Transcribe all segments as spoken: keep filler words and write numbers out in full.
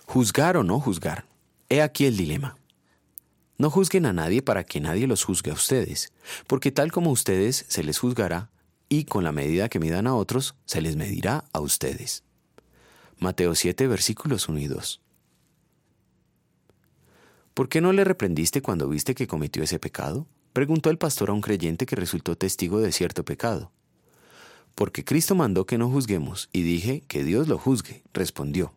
Juzgar o no juzgar. He aquí el dilema. No juzguen a nadie para que nadie los juzgue a ustedes, porque tal como a ustedes se les juzgará, y con la medida que midan a otros, se les medirá a ustedes. Mateo siete, versículos uno y dos. ¿Por qué no le reprendiste cuando viste que cometió ese pecado?, preguntó el pastor a un creyente que resultó testigo de cierto pecado. Porque Cristo mandó que no juzguemos, y dije que Dios lo juzgue, respondió.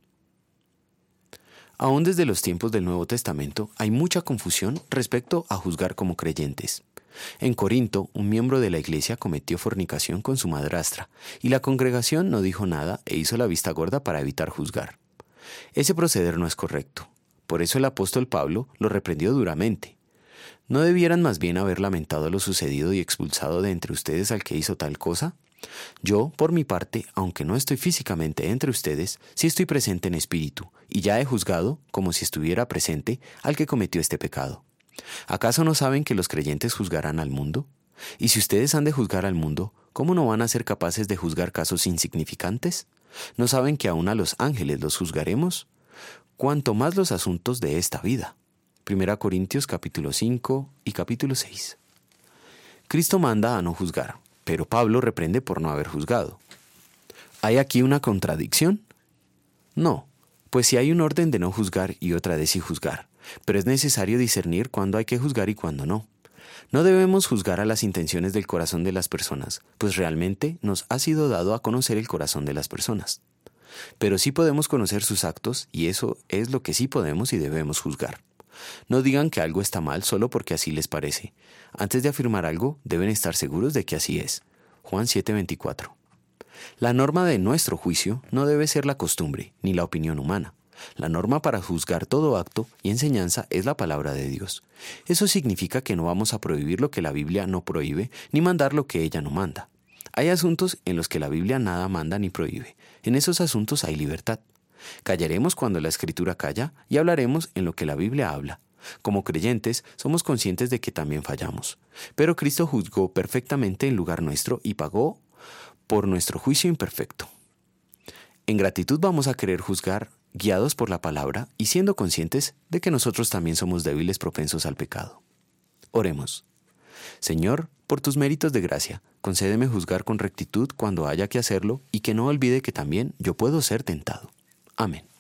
Aún desde los tiempos del Nuevo Testamento hay mucha confusión respecto a juzgar como creyentes. En Corinto, un miembro de la iglesia cometió fornicación con su madrastra, y la congregación no dijo nada e hizo la vista gorda para evitar juzgar. Ese proceder no es correcto. Por eso el apóstol Pablo lo reprendió duramente. ¿No debieran más bien haber lamentado lo sucedido y expulsado de entre ustedes al que hizo tal cosa? Yo, por mi parte, aunque no estoy físicamente entre ustedes, sí estoy presente en espíritu, y ya he juzgado, como si estuviera presente, al que cometió este pecado. ¿Acaso no saben que los creyentes juzgarán al mundo? Y si ustedes han de juzgar al mundo, ¿cómo no van a ser capaces de juzgar casos insignificantes? ¿No saben que aún a los ángeles los juzgaremos? Cuanto más los asuntos de esta vida. Primera Corintios capítulo cinco y capítulo seis. Cristo manda a no juzgar, pero Pablo reprende por no haber juzgado. ¿Hay aquí una contradicción? No, pues si hay un orden de no juzgar y otra de sí juzgar, pero es necesario discernir cuándo hay que juzgar y cuándo no. No debemos juzgar a las intenciones del corazón de las personas, pues realmente nos ha sido dado a conocer el corazón de las personas. Pero sí podemos conocer sus actos, y eso es lo que sí podemos y debemos juzgar. No digan que algo está mal solo porque así les parece. Antes de afirmar algo, deben estar seguros de que así es. Juan siete, veinticuatro. La norma de nuestro juicio no debe ser la costumbre, ni la opinión humana. La norma para juzgar todo acto y enseñanza es la palabra de Dios. Eso significa que no vamos a prohibir lo que la Biblia no prohíbe, ni mandar lo que ella no manda. Hay asuntos en los que la Biblia nada manda ni prohíbe. En esos asuntos hay libertad. Callaremos cuando la Escritura calla y hablaremos en lo que la Biblia habla. Como creyentes, somos conscientes de que también fallamos. Pero Cristo juzgó perfectamente en lugar nuestro y pagó por nuestro juicio imperfecto. En gratitud vamos a querer juzgar, guiados por la palabra y siendo conscientes de que nosotros también somos débiles propensos al pecado. Oremos. Señor, por tus méritos de gracia, concédeme juzgar con rectitud cuando haya que hacerlo y que no olvide que también yo puedo ser tentado. Amén.